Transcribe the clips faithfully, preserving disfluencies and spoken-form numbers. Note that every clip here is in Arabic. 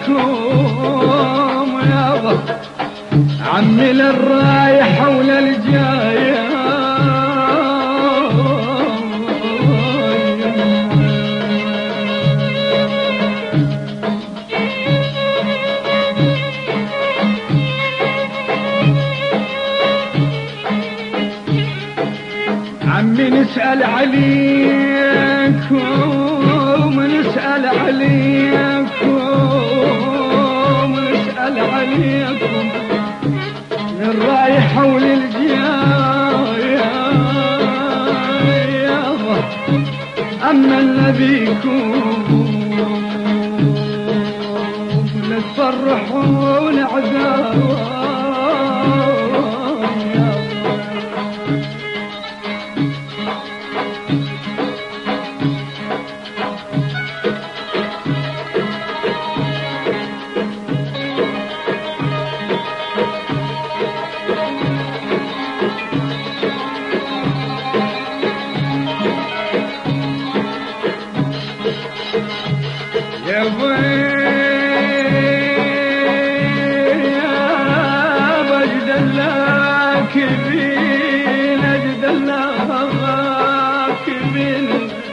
عليكم يابا عمي للرايحة وللجاية عمي نسأل عليكم نسأل عليكم نسأل عليكم للرايحة وللجاية أما النبيكم لتفرحون عذاب يا بجد الله كبين اجد الله كبين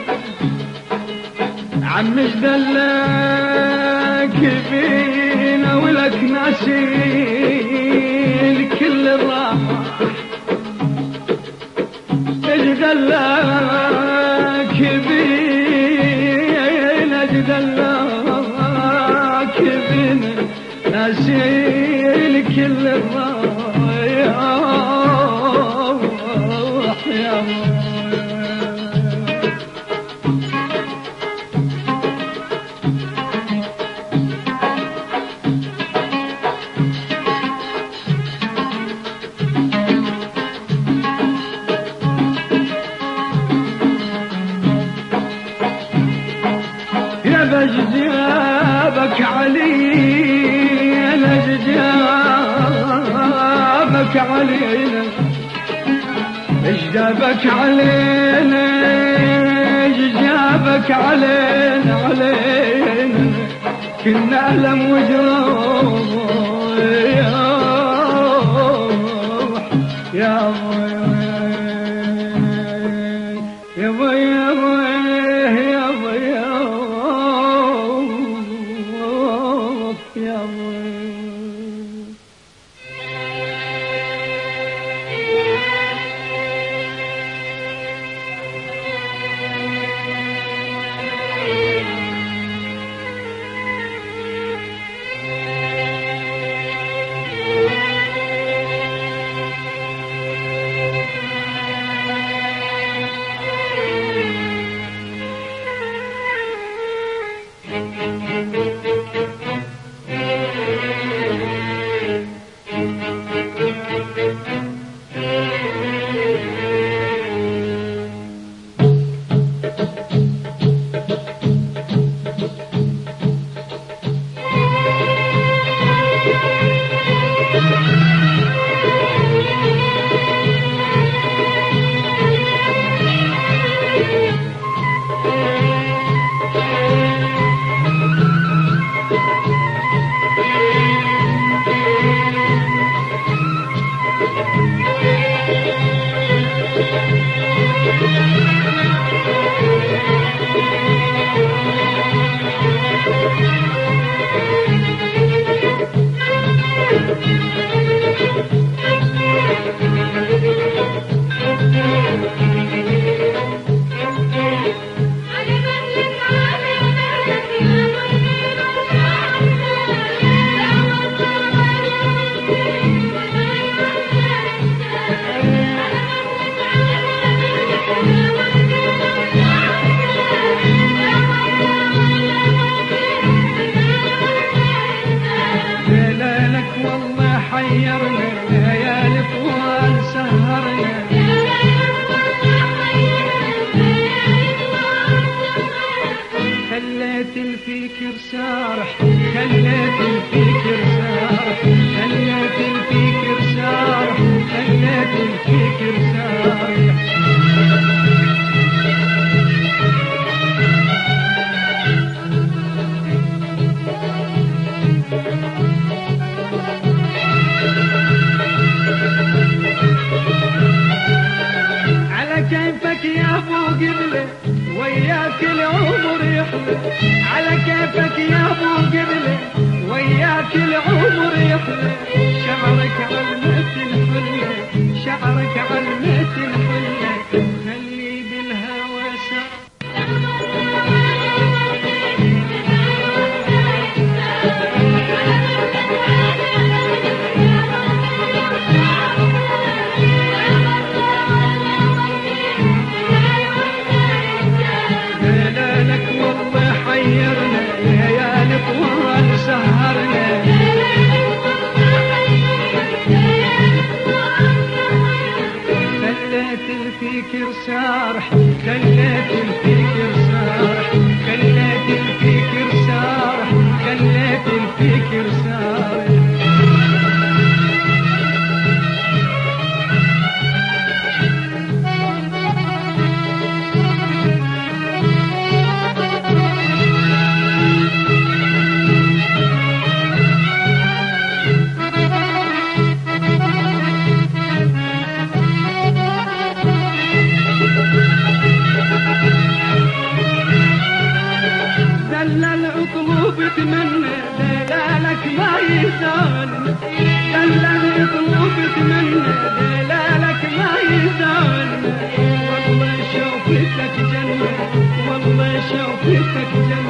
عم اجد الله كبين ولك ناسين كل الراحة اجد الله كبين اجد الله ناسيل كل الرايح يا يا بجابك علي جابك علينا جابك علينا جابك علينا علينا كنا ألم وجروح يا يا الفكر سارح خليت الفكر سارح خليت الفكر سارح خليت الفكر سارح على كيفك يا ابو قبله وياك العمر يحلى، على كيفك يا ابو قبله وياك العمر يحلى، شعرك علمة الحلة، شعرك علمة الحلة، خلي بالهوى سار. حيرنا ليالي طوال سهرنا، خليت الفكر سارح، خليت الفكر سارح، خليت الفكر سارح، خليت الفكر سارح. بتمنى دلالك ما يزال، دلال يطلب بتمنى دلالك ما يزال، والله شوفتك جنة، والله شوفتك جنة.